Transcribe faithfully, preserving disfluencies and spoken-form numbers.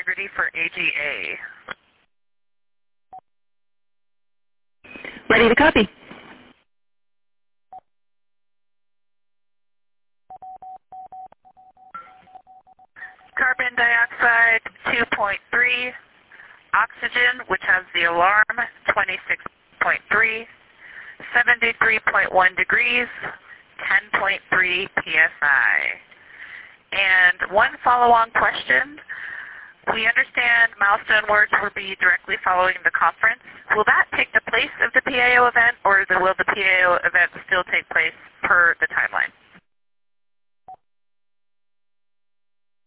integrity for A G A. Ready to copy. Carbon dioxide two point three, oxygen, which has the alarm, twenty-six point three, seventy-three point one degrees, ten point three P S I. And one follow-on question. We understand milestone words will be directly following the conference. Will that take the place of the P A O event, or will the P A O event still take place per the timeline?